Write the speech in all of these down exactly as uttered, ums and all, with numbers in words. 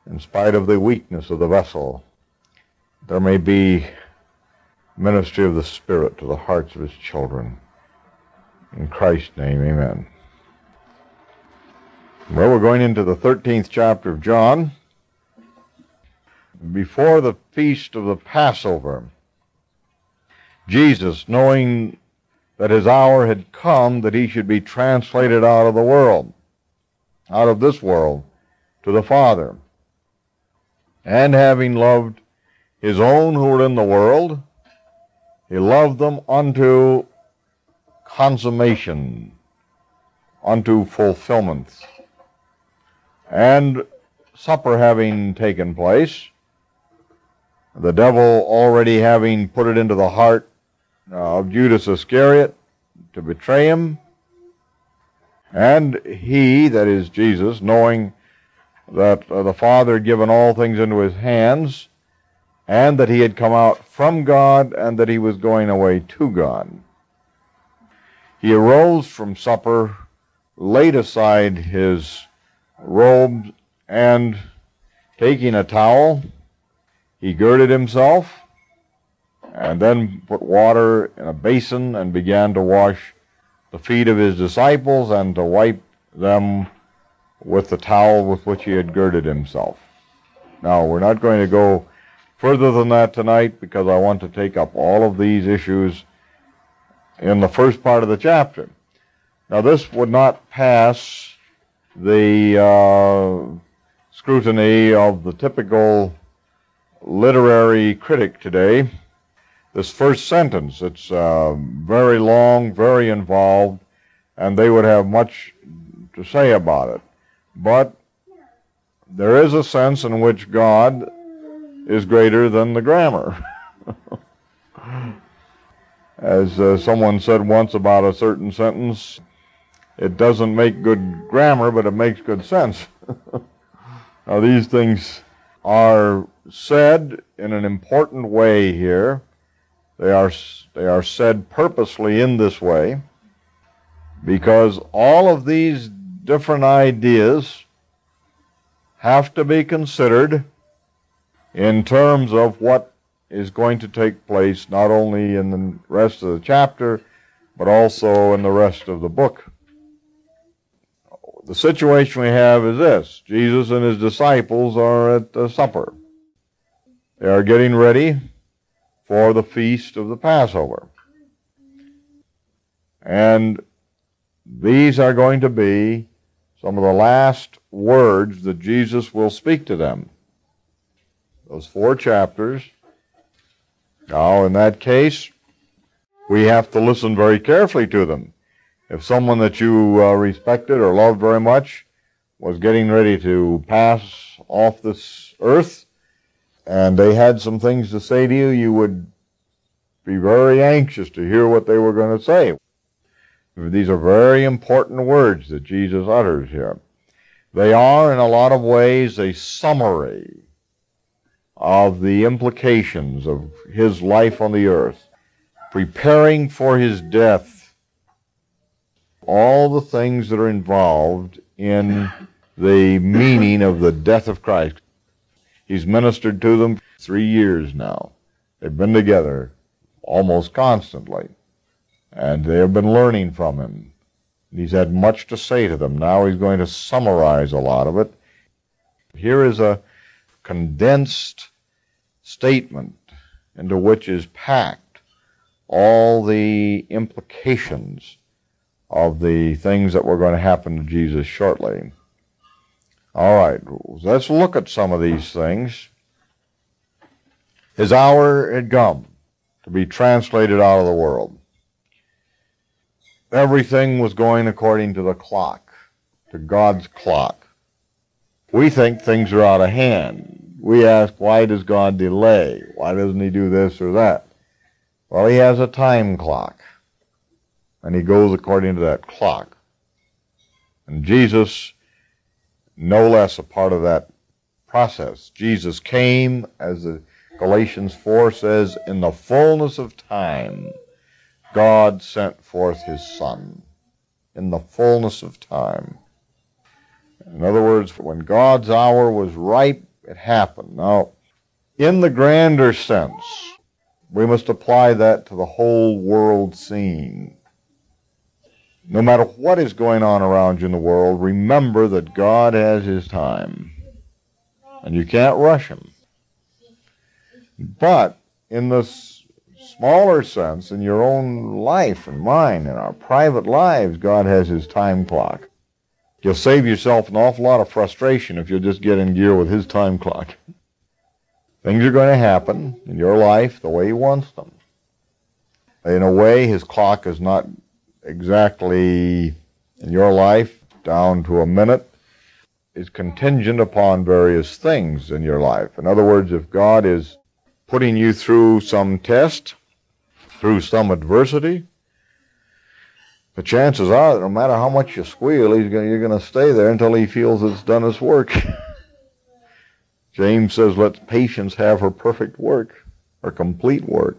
in spite of the weakness of the vessel, there may be ministry of the Spirit to the hearts of his children. In Christ's name, amen. Well, we're going into the thirteenth chapter of John. Before the feast of the Passover, Jesus, knowing that his hour had come that he should be translated out of the world, out of this world, to the Father, and having loved his own who were in the world, he loved them unto consummation, unto fulfillment. And supper having taken place, the devil already having put it into the heart of Judas Iscariot to betray him, and he, that is Jesus, knowing that uh, the Father had given all things into his hands, and that he had come out from God, and that he was going away to God, he arose from supper, laid aside his robes, and taking a towel, he girded himself, and then put water in a basin and began to wash the feet of his disciples and to wipe them with the towel with which he had girded himself. Now, we're not going to go further than that tonight because I want to take up all of these issues in the first part of the chapter. Now, this would not pass the uh, scrutiny of the typical literary critic today. This first sentence, it's uh, very long, very involved, and they would have much to say about it. But there is a sense in which God is greater than the grammar. As uh, someone said once about a certain sentence, it doesn't make good grammar, but it makes good sense. Now, these things are said in an important way here. They are, they are said purposely in this way because all of these different ideas have to be considered in terms of what is going to take place not only in the rest of the chapter, but also in the rest of the book. The situation we have is this. Jesus and his disciples are at the supper. They are getting ready for the feast of the Passover. And these are going to be some of the last words that Jesus will speak to them. Those four chapters. Now, in that case, we have to listen very carefully to them. If someone that you uh, respected or loved very much was getting ready to pass off this earth, and they had some things to say to you, you would be very anxious to hear what they were going to say. These are very important words that Jesus utters here. They are, in a lot of ways, a summary of the implications of his life on the earth, preparing for his death, all the things that are involved in the meaning of the death of Christ. He's ministered to them three years now. They've been together almost constantly, and they have been learning from him. He's had much to say to them. Now he's going to summarize a lot of it. Here is a condensed statement into which is packed all the implications of the things that were going to happen to Jesus shortly. All right, let's look at some of these things. His hour had come to be translated out of the world. Everything was going according to the clock, to God's clock. We think things are out of hand. We ask, why does God delay? Why doesn't he do this or that? Well, he has a time clock, and he goes according to that clock. And Jesus, no less a part of that process. Jesus came, as the Galatians four says, in the fullness of time, God sent forth his Son. In the fullness of time. In other words, when God's hour was ripe it happened. Now, in the grander sense, we must apply that to the whole world scene. No matter what is going on around you in the world, remember that God has His time. And you can't rush Him. But in this smaller sense, in your own life and mine, in our private lives, God has His time clock. You'll save yourself an awful lot of frustration if you'll just get in gear with His time clock. Things are going to happen in your life the way He wants them. In a way, His clock is not exactly in your life down to a minute. It's contingent upon various things in your life. In other words, if God is putting you through some test, through some adversity, the chances are that no matter how much you squeal, he's gonna, you're going to stay there until He feels it's done its work. James says, let patience have her perfect work, her complete work.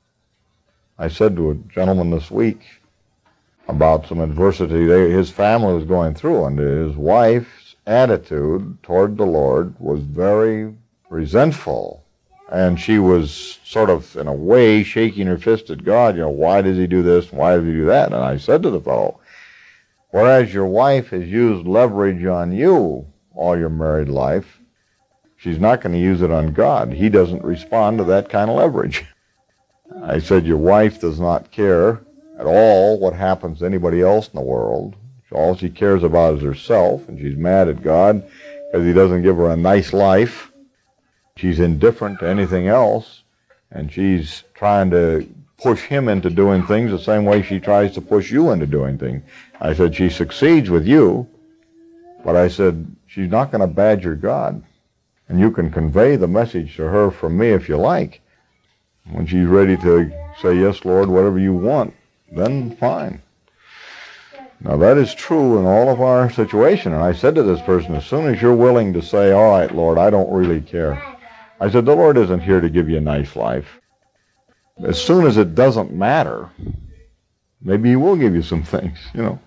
I said to a gentleman this week about some adversity they, his family was going through, and his wife's attitude toward the Lord was very resentful. And she was sort of, in a way, shaking her fist at God. You know, why does He do this? Why does He do that? And I said to the fellow, whereas your wife has used leverage on you all your married life, she's not going to use it on God. He doesn't respond to that kind of leverage. I said, your wife does not care at all what happens to anybody else in the world. All she cares about is herself, and she's mad at God because He doesn't give her a nice life. She's indifferent to anything else, and she's trying to push Him into doing things the same way she tries to push you into doing things. I said, she succeeds with you, but I said, she's not going to badger God. And you can convey the message to her from me if you like. When she's ready to say, yes, Lord, whatever you want, then fine. Now that is true in all of our situation. And I said to this person, as soon as you're willing to say, all right, Lord, I don't really care. I said, the Lord isn't here to give you a nice life. As soon as it doesn't matter, maybe He will give you some things, you know.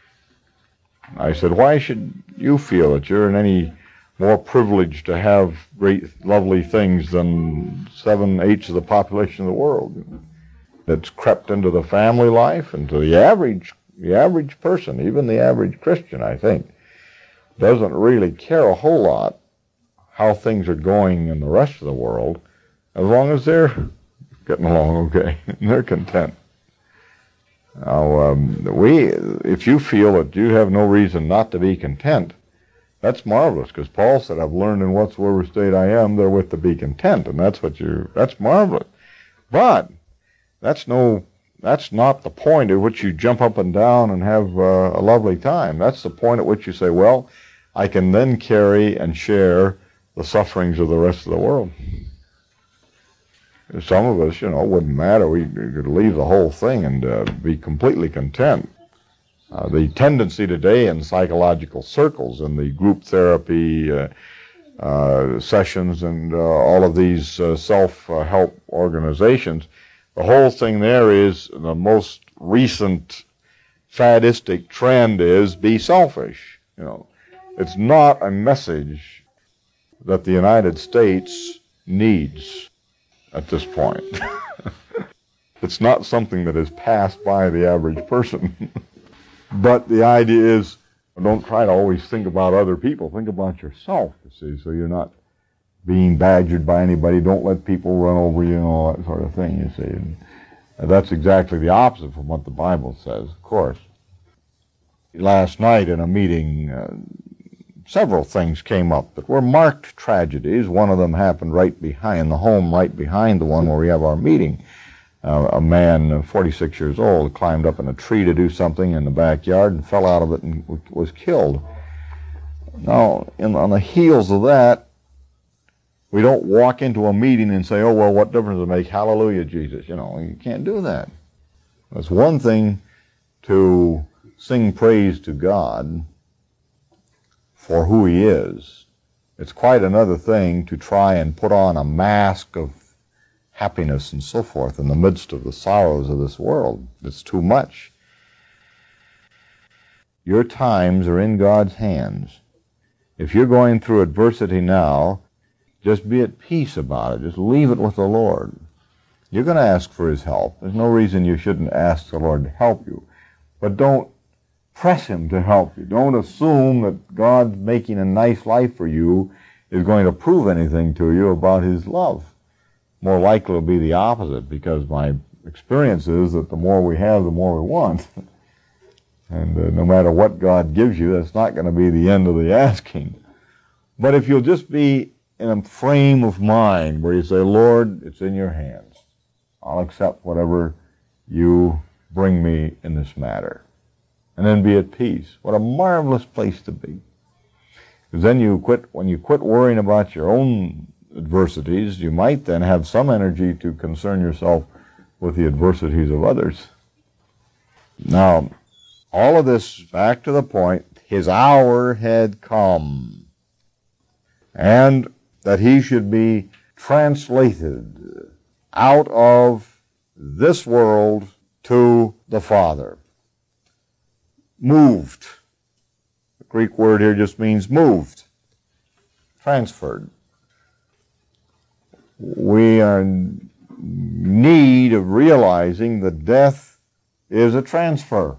I said, why should you feel that you're in any more privileged to have great, lovely things than seven-eighths of the population of the world? That's crept into the family life and to the average, the average person, even the average Christian, I think, doesn't really care a whole lot how things are going in the rest of the world, as long as they're getting along okay and they're content. Now, um, we, if you feel that you have no reason not to be content, that's marvelous, because Paul said, I've learned in whatsoever state I am therewith to be content, and that's what you, that's marvelous. But that's no, that's not the point at which you jump up and down and have uh, a lovely time. That's the point at which you say, well, I can then carry and share the sufferings of the rest of the world. Some of us, you know, it wouldn't matter. We could leave the whole thing and uh, be completely content. Uh, the tendency today in psychological circles and the group therapy uh, uh, sessions and uh, all of these uh, self-help organizations, the whole thing there is, the most recent faddistic trend is be selfish. You know, it's not a message that the United States needs at this point. It's not something that is passed by the average person. But the idea is, don't try to always think about other people. Think about yourself, you see, so you're not being badgered by anybody. Don't let people run over you and all that sort of thing, you see. And that's exactly the opposite from what the Bible says, of course. Last night in a meeting, uh, several things came up that were marked tragedies. One of them happened right behind the home, right behind the one where we have our meeting. Uh, a man, uh, forty-six years old, climbed up in a tree to do something in the backyard and fell out of it and w- was killed. Now, in, on the heels of that, we don't walk into a meeting and say, oh, well, what difference does it make? Hallelujah, Jesus. You know, you can't do that. It's one thing to sing praise to God for who He is. It's quite another thing to try and put on a mask of happiness and so forth in the midst of the sorrows of this world. It's too much. Your times are in God's hands. If you're going through adversity now, Just be at peace about it. Just leave it with the Lord. You're going to ask for His help. There's no reason you shouldn't ask the Lord to help you. But don't press Him to help you. Don't assume that God's making a nice life for you is going to prove anything to you about His love. More likely it'll be the opposite, because my experience is that the more we have, the more we want. And uh, no matter what God gives you, that's not going to be the end of the asking. But if you'll just be in a frame of mind where you say, Lord, it's in your hands. I'll accept whatever you bring me in this matter. And then be at peace. What a marvelous place to be. Because then you quit, when you quit worrying about your own adversities, you might then have some energy to concern yourself with the adversities of others. Now, all of this, back to the point, His hour had come. And that He should be translated out of this world to the Father. Moved. The Greek word here just means moved. Transferred. We are in need of realizing that death is a transfer.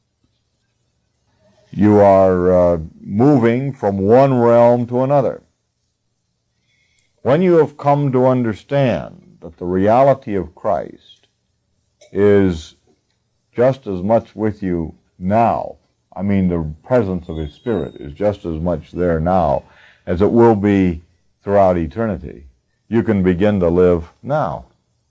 You are uh, moving from one realm to another. When you have come to understand that the reality of Christ is just as much with you now, I mean the presence of His Spirit is just as much there now as it will be throughout eternity, you can begin to live now.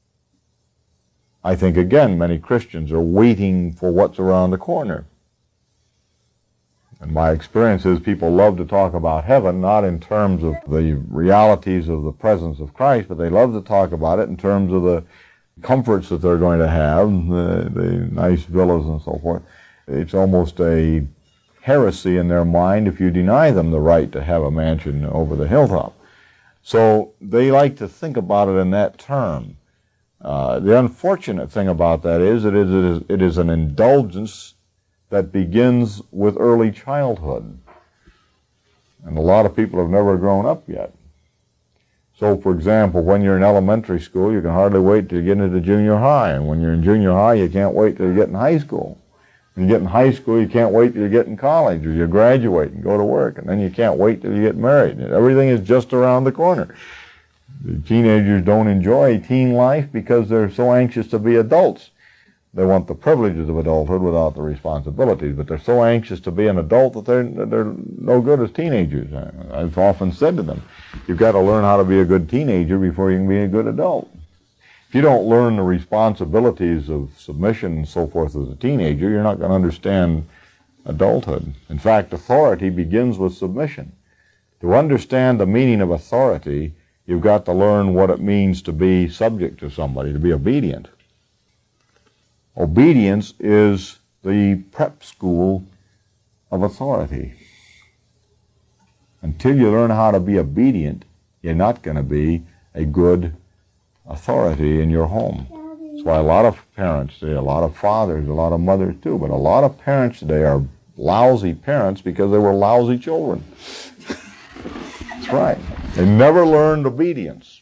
I think, again, many Christians are waiting for what's around the corner. And my experience is people love to talk about heaven, not in terms of the realities of the presence of Christ, but they love to talk about it in terms of the comforts that they're going to have, the, the nice villas and so forth. It's almost a heresy in their mind if you deny them the right to have a mansion over the hilltop. So they like to think about it in that term. Uh, the unfortunate thing about that is that it is, it is an indulgence that begins with early childhood. And a lot of people have never grown up yet. So, for example, when you're in elementary school, you can hardly wait till you get into junior high. And when you're in junior high, you can't wait till you get in high school. When you get in high school, you can't wait till you get in college, or you graduate and go to work. And then you can't wait till you get married. Everything is just around the corner. The teenagers don't enjoy teen life because they're so anxious to be adults. They want the privileges of adulthood without the responsibilities, but they're so anxious to be an adult that they're, they're no good as teenagers. I've often said to them, you've got to learn how to be a good teenager before you can be a good adult. If you don't learn the responsibilities of submission and so forth as a teenager, you're not going to understand adulthood. In fact, authority begins with submission. To understand the meaning of authority, you've got to learn what it means to be subject to somebody, to be obedient. Obedience is the prep school of authority. Until you learn how to be obedient, you're not going to be a good authority in your home. That's why a lot of parents today, a lot of fathers, a lot of mothers too, but a lot of parents today are lousy parents because they were lousy children. That's right. They never learned obedience.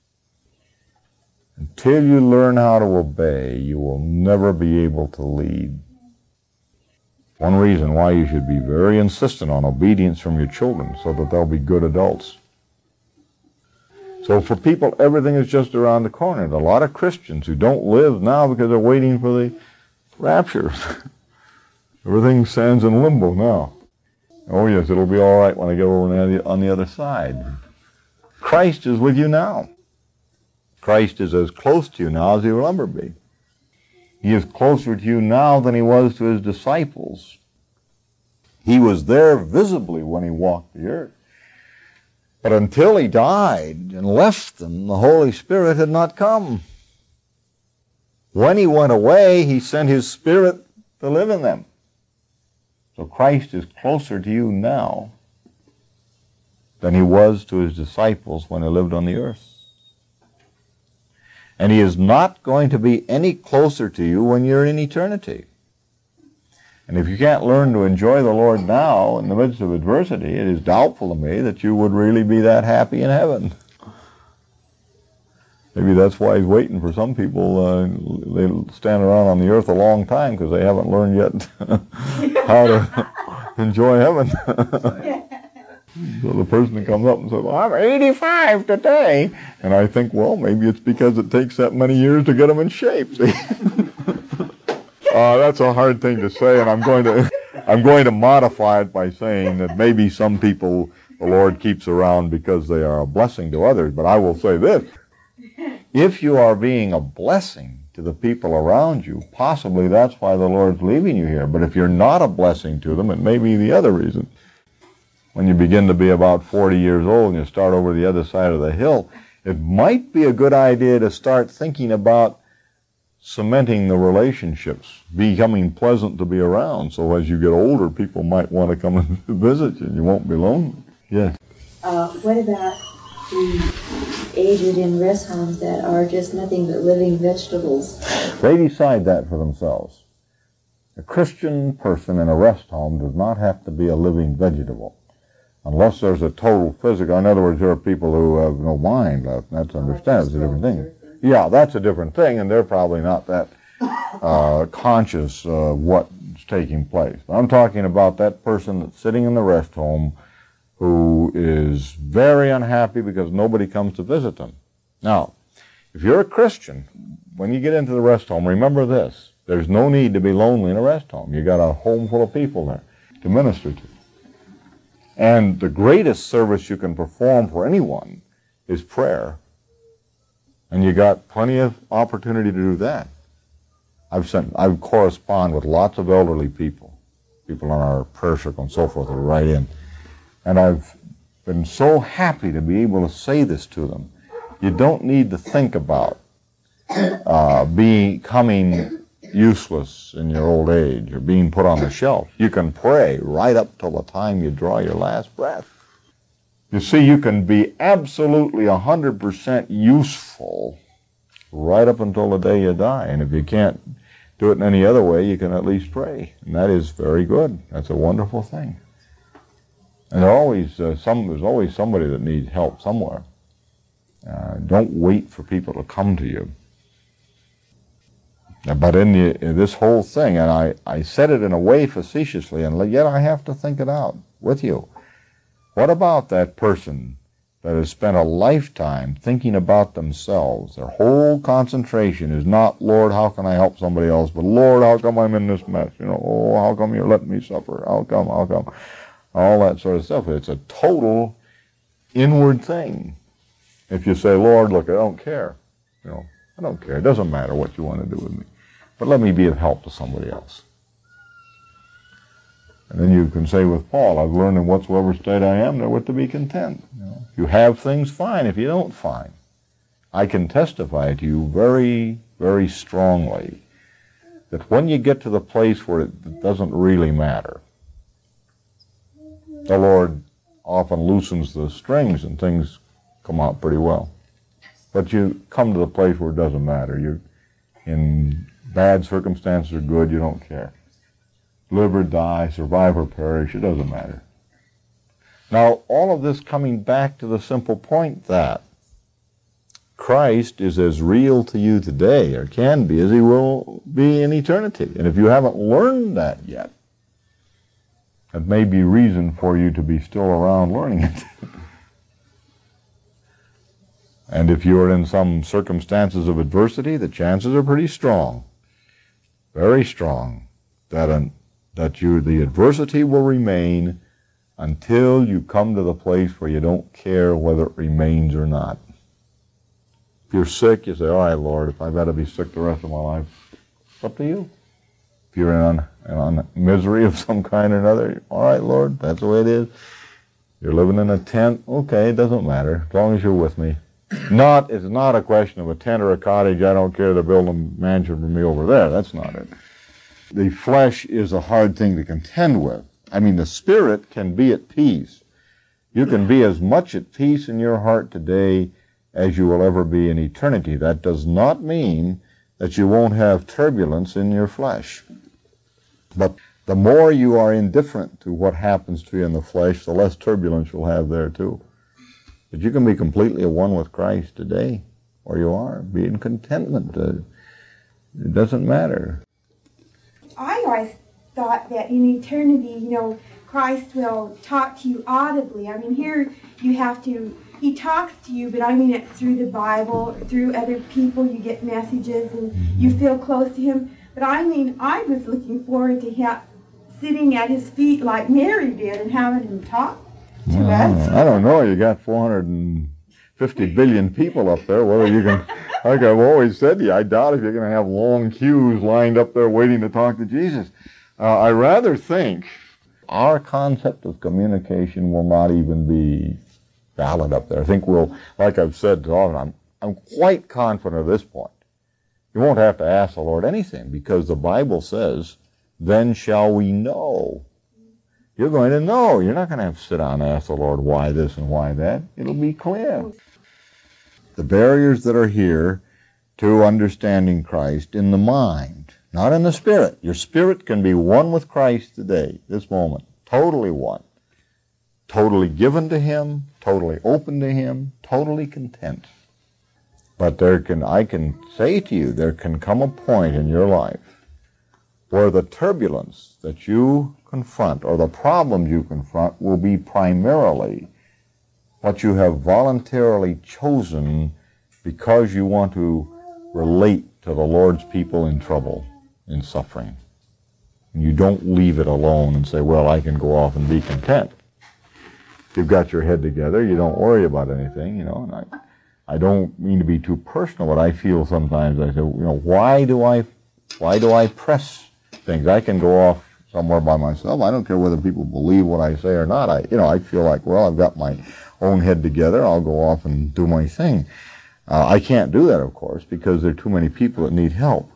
Until you learn how to obey, you will never be able to lead. One reason why you should be very insistent on obedience from your children, so that they'll be good adults. So for people, everything is just around the corner. There are a lot of Christians who don't live now because they're waiting for the rapture. Everything stands in limbo now. Oh yes, it'll be all right when I get over on the, on the other side. Christ is with you now. Christ is as close to you now as he will ever be. He is closer to you now than he was to his disciples. He was there visibly when he walked the earth. But until he died and left them, the Holy Spirit had not come. When he went away, he sent his Spirit to live in them. So Christ is closer to you now than he was to his disciples when he lived on the earth. And he is not going to be any closer to you when you're in eternity. And if you can't learn to enjoy the Lord now in the midst of adversity, it is doubtful to me that you would really be that happy in heaven. Maybe that's why he's waiting for some people. Uh, they stand around on the earth a long time because they haven't learned yet how to enjoy heaven. So the person that comes up and says, well, I'm eighty-five today. And I think, well, maybe it's because it takes that many years to get them in shape. See? uh, that's a hard thing to say, and I'm going to I'm going to modify it by saying that maybe some people the Lord keeps around because they are a blessing to others. But I will say this. If you are being a blessing to the people around you, possibly that's why the Lord's leaving you here. But if you're not a blessing to them, it may be the other reason. When you begin to be about forty years old and you start over the other side of the hill, it might be a good idea to start thinking about cementing the relationships, becoming pleasant to be around. So as you get older, people might want to come and visit you and you won't be lonely. Yes. Uh, what about the aged in rest homes that are just nothing but living vegetables? They decide that for themselves. A Christian person in a rest home does not have to be a living vegetable. Unless there's a total physical, in other words, there are people who have no mind left. That's understandable. It's a different thing. Yeah, that's a different thing, and they're probably not that uh, conscious of what's taking place. I'm talking about that person that's sitting in the rest home who is very unhappy because nobody comes to visit them. Now, if you're a Christian, when you get into the rest home, remember this. There's no need to be lonely in a rest home. You got a home full of people there to minister to. And the greatest service you can perform for anyone is prayer. And you got plenty of opportunity to do that. I've sent, I've corresponded with lots of elderly people, people on our prayer circle and so forth that write in. And I've been so happy to be able to say this to them. You don't need to think about uh, becoming useless in your old age or being put on the shelf. You can pray right up till the time you draw your last breath. You see, you can be absolutely one hundred percent useful right up until the day you die. And if you can't do it in any other way, you can at least pray. And that is very good. That's a wonderful thing. And there always, uh, some, there's always somebody that needs help somewhere. Uh, don't wait for people to come to you. But in, the, in this whole thing, and I, I said it in a way facetiously, and yet I have to think it out with you. What about that person that has spent a lifetime thinking about themselves? Their whole concentration is not, Lord, how can I help somebody else, but Lord, how come I'm in this mess? You know, oh, how come you're letting me suffer? How come, how come? All that sort of stuff. It's a total inward thing. If you say, Lord, look, I don't care. You know, I don't care. It doesn't matter what you want to do with me. But let me be of help to somebody else. And then you can say with Paul, I've learned in whatsoever state I am, therewith to be content. You know, if you have things, fine. If you don't, fine. I can testify to you very, very strongly that when you get to the place where it doesn't really matter, the Lord often loosens the strings and things come out pretty well. But you come to the place where it doesn't matter. You're in bad circumstances or good, you don't care. Live or die, survive or perish, it doesn't matter. Now, all of this coming back to the simple point that Christ is as real to you today, or can be, as he will be in eternity. And if you haven't learned that yet, that may be reason for you to be still around learning it. And if you are in some circumstances of adversity, the chances are pretty strong, very strong, that an, that you the adversity will remain until you come to the place where you don't care whether it remains or not. If you're sick, you say, all right, Lord, if I've got to be sick the rest of my life, it's up to you. If you're in, in, in misery of some kind or another, all right, Lord, that's the way it is. You're living in a tent, okay, it doesn't matter, as long as you're with me. Not, it's not a question of a tent or a cottage, I don't care, to build a mansion for me over there. That's not it. The flesh is a hard thing to contend with. I mean, the spirit can be at peace. You can be as much at peace in your heart today as you will ever be in eternity. That does not mean that you won't have turbulence in your flesh. But the more you are indifferent to what happens to you in the flesh, the less turbulence you'll have there too. But you can be completely at one with Christ today. where you are. Be in contentment. Uh, it doesn't matter. I always thought that in eternity, you know, Christ will talk to you audibly. I mean, here you have to, he talks to you, but I mean it's through the Bible, through other people, you get messages and you feel close to him. But I mean, I was looking forward to him sitting at his feet like Mary did and having him talk to well, us. I don't know. You got four hundred fifty billion people up there. Whether you can, like I've always said to you, I doubt if you're going to have long queues lined up there waiting to talk to Jesus. Uh, I rather think our concept of communication will not even be valid up there. I think we'll, like I've said to all of them, I'm, I'm quite confident at this point. You won't have to ask the Lord anything because the Bible says, then shall we know. You're going to know. You're not going to have to sit down and ask the Lord why this and why that. It'll be clear. The barriers that are here to understanding Christ in the mind, not in the spirit. Your spirit can be one with Christ today, this moment, totally one, totally given to him, totally open to him, totally content. But there can, I can say to you, there can come a point in your life where the turbulence that you confront or the problems you confront will be primarily what you have voluntarily chosen because you want to relate to the Lord's people in trouble, in suffering. And you don't leave it alone and say, well, I can go off and be content. If you've got your head together, you don't worry about anything, you know. And I, I don't mean to be too personal, but I feel sometimes, I say, you know, why do I, why do I press things? I can go off somewhere by myself. I don't care whether people believe what I say or not. I, you know, I feel like, well, I've got my own head together. I'll go off and do my thing. Uh, I can't do that, of course, because there are too many people that need help.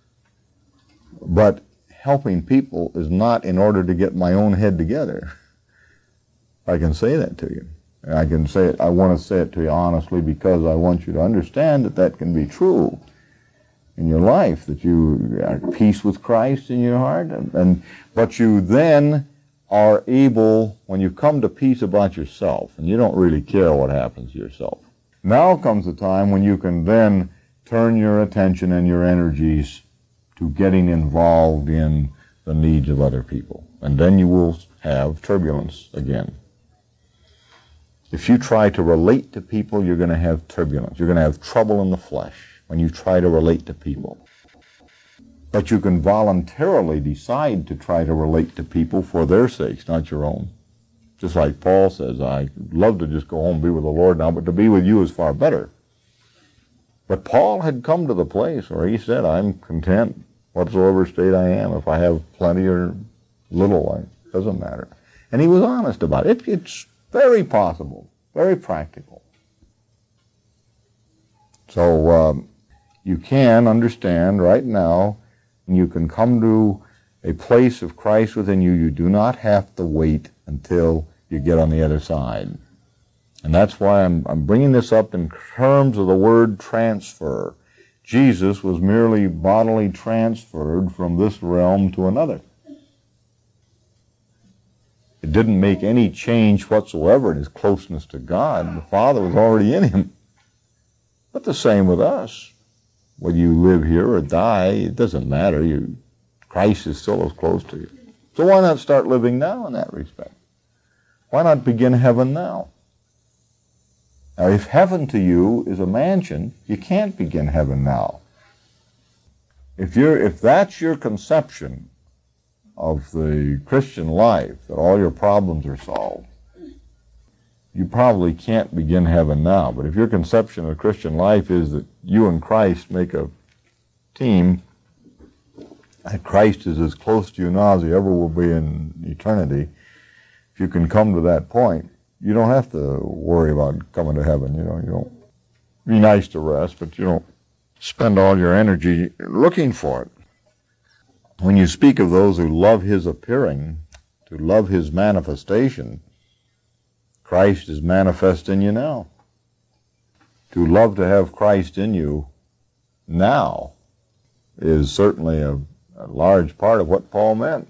But helping people is not in order to get my own head together. I can say that to you. And I can say it, I want to say it to you honestly because I want you to understand that that can be true in your life, that you are at peace with Christ in your heart, and, and but you then are able, when you come to peace about yourself, and you don't really care what happens to yourself, now comes the time when you can then turn your attention and your energies to getting involved in the needs of other people. And then you will have turbulence again. If you try to relate to people, you're going to have turbulence. You're going to have trouble in the flesh when you try to relate to people. But you can voluntarily decide to try to relate to people for their sakes, not your own. Just like Paul says, I'd love to just go home and be with the Lord now, but to be with you is far better. But Paul had come to the place where he said, I'm content whatsoever state I am. If I have plenty or little, it doesn't matter. And he was honest about it. it it's very possible, very practical. So um, you can understand right now, and you can come to a place of Christ within you. You do not have to wait until you get on the other side. And that's why I'm, I'm bringing this up in terms of the word transfer. Jesus was merely bodily transferred from this realm to another. It didn't make any change whatsoever in his closeness to God. The Father was already in him. But the same with us. Whether you live here or die, it doesn't matter. You, Christ is still as close to you. So why not start living now in that respect? Why not begin heaven now? Now, if heaven to you is a mansion, you can't begin heaven now. If you're, if that's your conception of the Christian life, that all your problems are solved, you probably can't begin heaven now. But if your conception of Christian life is that you and Christ make a team, and Christ is as close to you now as he ever will be in eternity, if you can come to that point, you don't have to worry about coming to heaven. You know, you don't be nice to rest, but you don't spend all your energy looking for it. When you speak of those who love his appearing, to love his manifestation, Christ is manifest in you now. To love to have Christ in you now is certainly a, a large part of what Paul meant.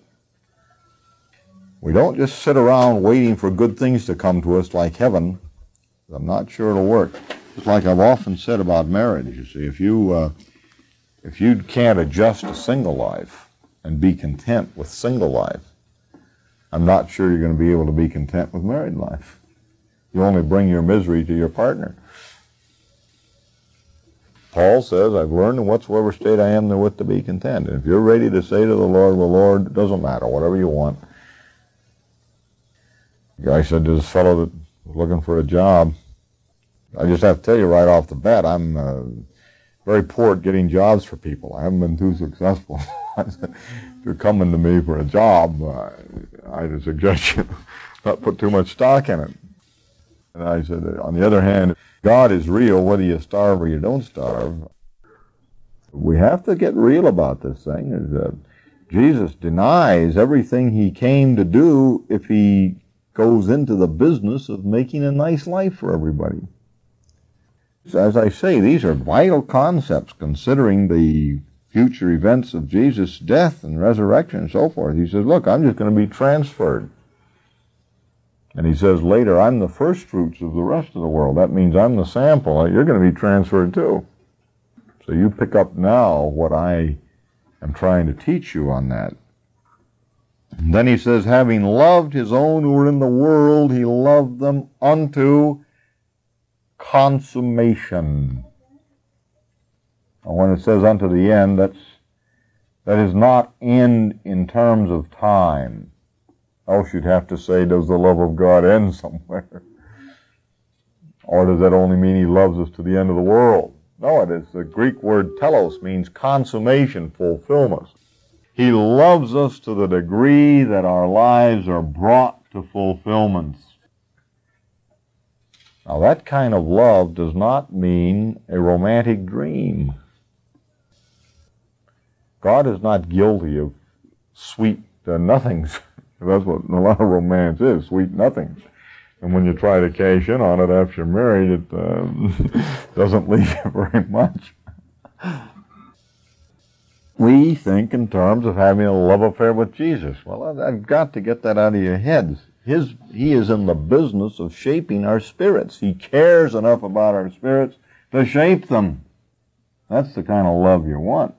We don't just sit around waiting for good things to come to us like heaven. I'm not sure it'll work. It's like I've often said about marriage, you see, if you, uh, if you can't adjust to single life and be content with single life, I'm not sure you're going to be able to be content with married life. You only bring your misery to your partner. Paul says, I've learned in whatsoever state I am therewith to be content. And if you're ready to say to the Lord, well, Lord, it doesn't matter, whatever you want. The guy said to this fellow that was looking for a job, I just have to tell you right off the bat, I'm uh, very poor at getting jobs for people. I haven't been too successful. If you're coming to me for a job, uh, I'd suggest you not put too much stock in it. And I said, on the other hand, God is real whether you starve or you don't starve. We have to get real about this thing. Is that Jesus denies everything he came to do if he goes into the business of making a nice life for everybody. As I say, these are vital concepts considering the future events of Jesus' death and resurrection and so forth. He says, look, I'm just going to be transferred. And he says later, I'm the first fruits of the rest of the world. That means I'm the sample. You're going to be transferred too. So you pick up now what I am trying to teach you on that. And then he says, having loved his own who were in the world, he loved them unto consummation. And when it says unto the end, that's, that is not end in terms of time. Else you'd have to say, does the love of God end somewhere? Or does that only mean he loves us to the end of the world? No, it is. The Greek word telos means consummation, fulfillment. He loves us to the degree that our lives are brought to fulfillment. Now, that kind of love does not mean a romantic dream. God is not guilty of sweet uh, nothings. That's what a lot of romance is, sweet nothings. And when you try to cash in on it after you're married, it uh, doesn't leave you very much. We think in terms of having a love affair with Jesus. Well, I've got to get that out of your heads. His, he is in the business of shaping our spirits. He cares enough about our spirits to shape them. That's the kind of love you want.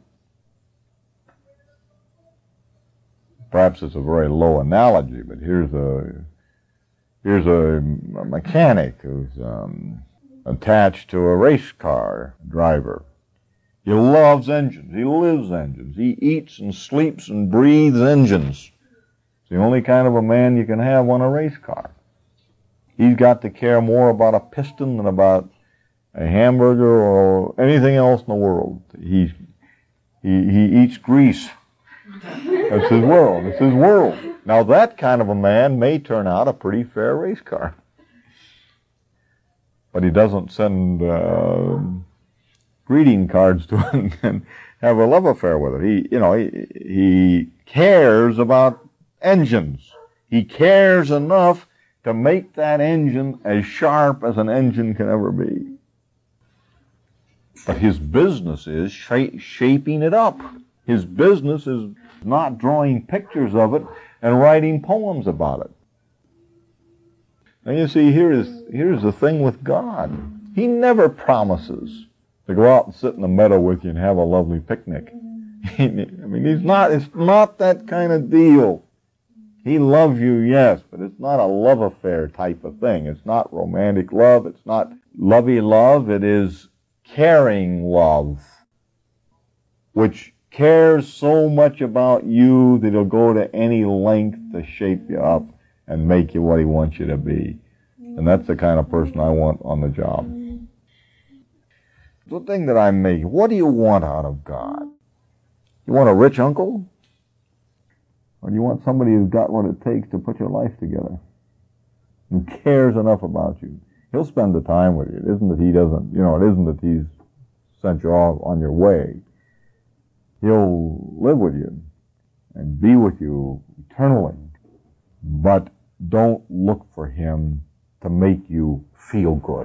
Perhaps it's a very low analogy, but here's a here's a, a mechanic who's um, attached to a race car driver. He loves engines. He lives engines. He eats and sleeps and breathes engines. It's the only kind of a man you can have on a race car. He's got to care more about a piston than about a hamburger or anything else in the world. He he, he eats grease. That's his world. It's his world. Now, that kind of a man may turn out a pretty fair race car. But he doesn't send uh, greeting cards to it and have a love affair with it. He, you know, he, he cares about engines. He cares enough to make that engine as sharp as an engine can ever be. But his business is sh- shaping it up. His business is not drawing pictures of it and writing poems about it. And you see, here is, here's the thing with God. He never promises to go out and sit in the meadow with you and have a lovely picnic. I mean, he's not, it's not that kind of deal. He loves you, yes, but it's not a love affair type of thing. It's not romantic love. It's not lovey love. It is caring love, which cares so much about you that he'll go to any length to shape you up and make you what he wants you to be. And that's the kind of person I want on the job. The thing that I'm making, what do you want out of God? You want a rich uncle? Or do you want somebody who's got what it takes to put your life together and cares enough about you? He'll spend the time with you. It isn't that he doesn't, you know, it isn't that he's sent you off on your way. He'll live with you and be with you eternally. But don't look for him to make you feel good.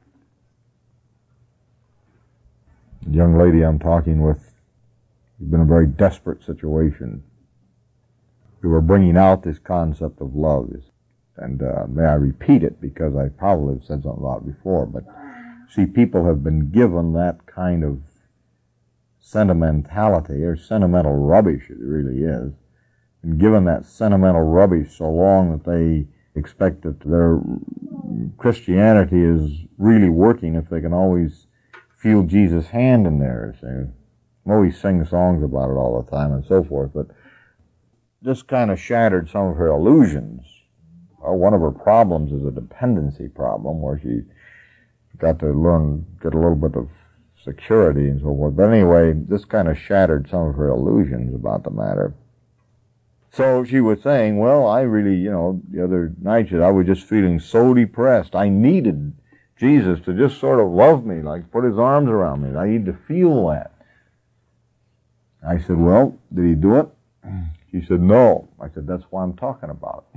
The young lady I'm talking with has been in a very desperate situation. We were bringing out this concept of love. And uh, may I repeat it because I probably have said something about it before, but See, people have been given that kind of sentimentality, or sentimental rubbish, it really is, and given that sentimental rubbish so long that they expect that their Christianity is really working if they can always feel Jesus' hand in theirs. They always sing songs about it all the time and so forth, but this kind of shattered some of her illusions. Well, one of her problems is a dependency problem where she got to learn, get a little bit of security and so forth. But anyway, this kind of shattered some of her illusions about the matter. So she was saying, well, I really, you know, the other night I was just feeling so depressed. I needed Jesus to just sort of love me, like put his arms around me. I need to feel that. I said, well, did he do it? She said, no. I said, that's what I'm talking about.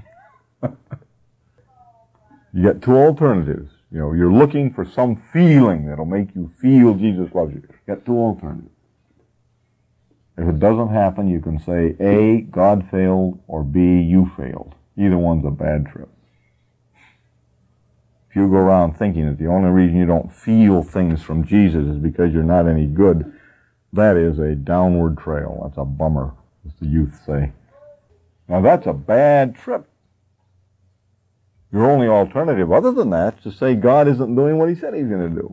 You got two alternatives. You know, you're looking for some feeling that'll make you feel Jesus loves you. You got two alternatives. If it doesn't happen, you can say, A, God failed, or B, you failed. Either one's a bad trip. If you go around thinking that the only reason you don't feel things from Jesus is because you're not any good, that is a downward trail. That's a bummer, as the youth say. Now that's a bad trip. Your only alternative other than that is to say God isn't doing what he said he's going to do.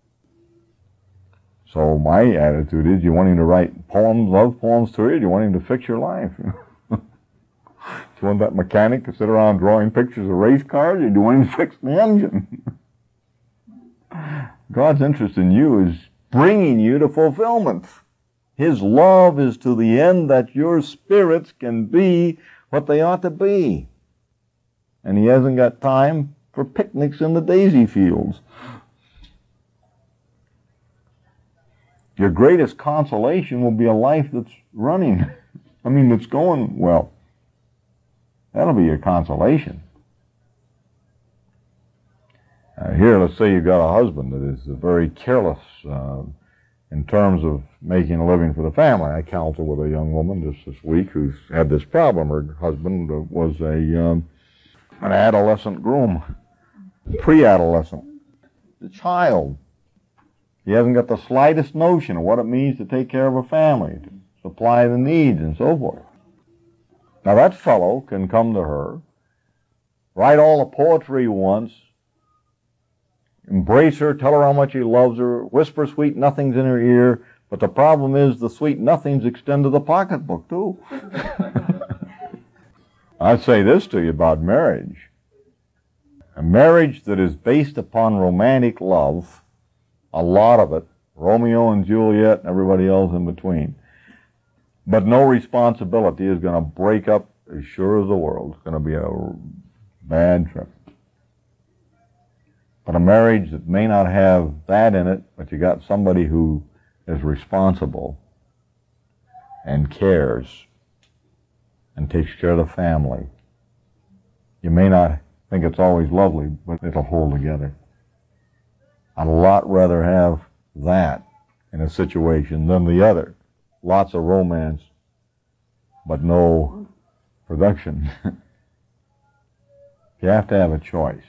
So my attitude is, you want him to write poems, love poems to you, or do you want him to fix your life? Do you want that mechanic to sit around drawing pictures of race cars, or do you want him to fix the engine? God's interest in you is bringing you to fulfillment. His love is to the end that your spirits can be what they ought to be. And he hasn't got time for picnics in the daisy fields. Your greatest consolation will be a life that's running. I mean, that's going well. That'll be your consolation. Uh, here, let's say you've got a husband that is very careless uh, in terms of making a living for the family. I counseled with a young woman just this week who's had this problem. Her husband was a um, an adolescent groom, pre-adolescent, a child. He hasn't got the slightest notion of what it means to take care of a family, to supply the needs and so forth. Now that fellow can come to her, write all the poetry he wants, embrace her, tell her how much he loves her, whisper sweet nothings in her ear, but the problem is the sweet nothings extend to the pocketbook too. I'd say this to you about marriage. A marriage that is based upon romantic love, a lot of it, Romeo and Juliet and everybody else in between, but no responsibility, is going to break up as sure as the world. It's going to be a bad trip. But a marriage that may not have that in it, but you got somebody who is responsible and cares and takes care of the family. You may not think it's always lovely, but it'll hold together. I'd a lot rather have that in a situation than the other. Lots of romance, but no production. You have to have a choice.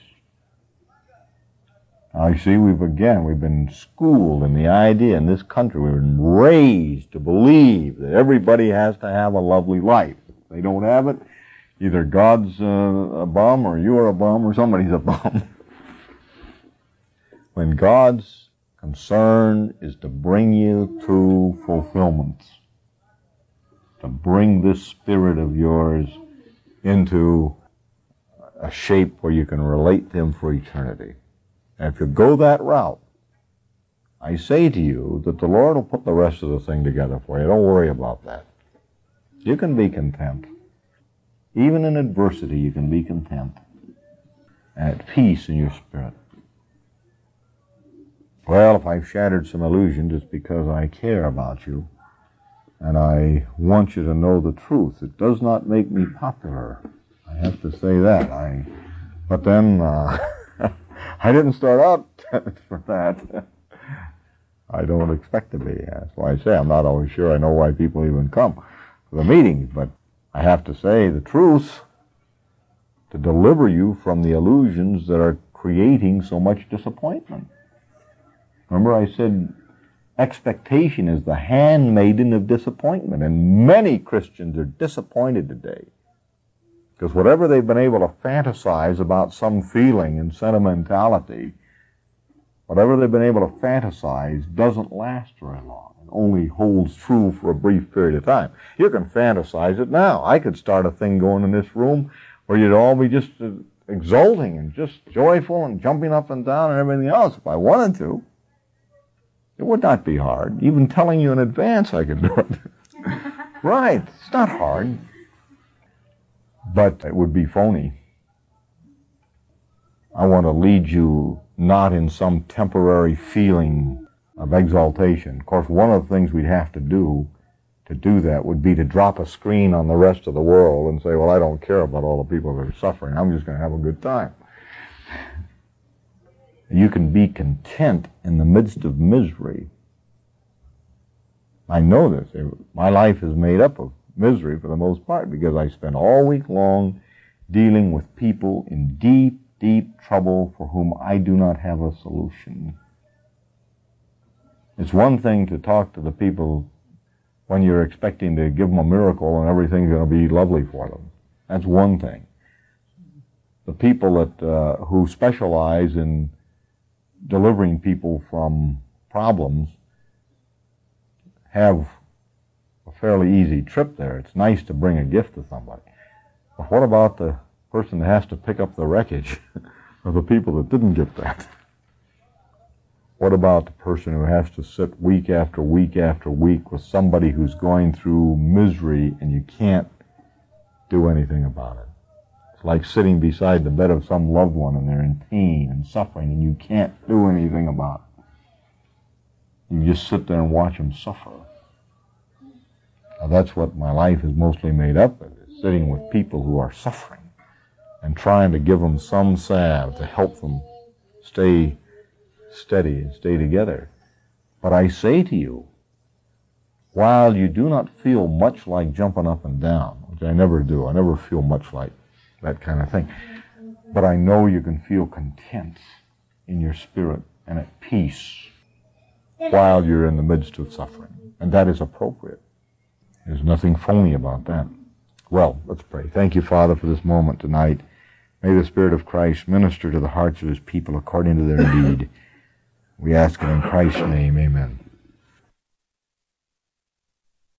Now you see, we've again, we've been schooled in the idea in this country, we've been raised to believe that everybody has to have a lovely life. If they don't have it, either God's uh, a bum, or you're a bum, or somebody's a bum. When God's concern is to bring you to fulfillment, to bring this spirit of yours into a shape where you can relate to him for eternity. And if you go that route, I say to you that the Lord will put the rest of the thing together for you. Don't worry about that. You can be content. Even in adversity, you can be content and at peace in your spirit. Well, if I've shattered some illusions, it's because I care about you, and I want you to know the truth. It does not make me popular. I have to say that. I, but then, uh, I didn't start out for that. I don't expect to be. That's why I say I'm not always sure I know why people even come to the meetings, but I have to say the truth to deliver you from the illusions that are creating so much disappointment. Remember I said expectation is the handmaiden of disappointment, and many Christians are disappointed today because whatever they've been able to fantasize about some feeling and sentimentality, whatever they've been able to fantasize doesn't last very long. It only holds true for a brief period of time. You can fantasize it now. I could start a thing going in this room where you'd all be just uh, exulting and just joyful and jumping up and down and everything else if I wanted to. It would not be hard. Even telling you in advance I could do it. Right. It's not hard. But it would be phony. I want to lead you not in some temporary feeling of exaltation. Of course, one of the things we'd have to do to do that would be to drop a screen on the rest of the world and say, well, I don't care about all the people that are suffering. I'm just going to have a good time. You can be content in the midst of misery. I know this. My life is made up of misery for the most part because I spend all week long dealing with people in deep, deep trouble for whom I do not have a solution. It's one thing to talk to the people when you're expecting to give them a miracle and everything's going to be lovely for them. That's one thing. The people that uh, who specialize in delivering people from problems have a fairly easy trip there. It's nice to bring a gift to somebody. But what about the person that has to pick up the wreckage of the people that didn't get that? What about the person who has to sit week after week after week with somebody who's going through misery and you can't do anything about it? It's like sitting beside the bed of some loved one and they're in pain and suffering and you can't do anything about it. You just sit there and watch them suffer. Now that's what my life is mostly made up of, is sitting with people who are suffering and trying to give them some salve to help them stay steady and stay together. But I say to you, while you do not feel much like jumping up and down, which I never do, I never feel much like that kind of thing, but I know you can feel content in your spirit and at peace while you're in the midst of suffering. And that is appropriate. There's nothing phony about that. Well, let's pray. Thank you, Father, for this moment tonight. May the Spirit of Christ minister to the hearts of His people according to their need. We ask it in Christ's name. Amen.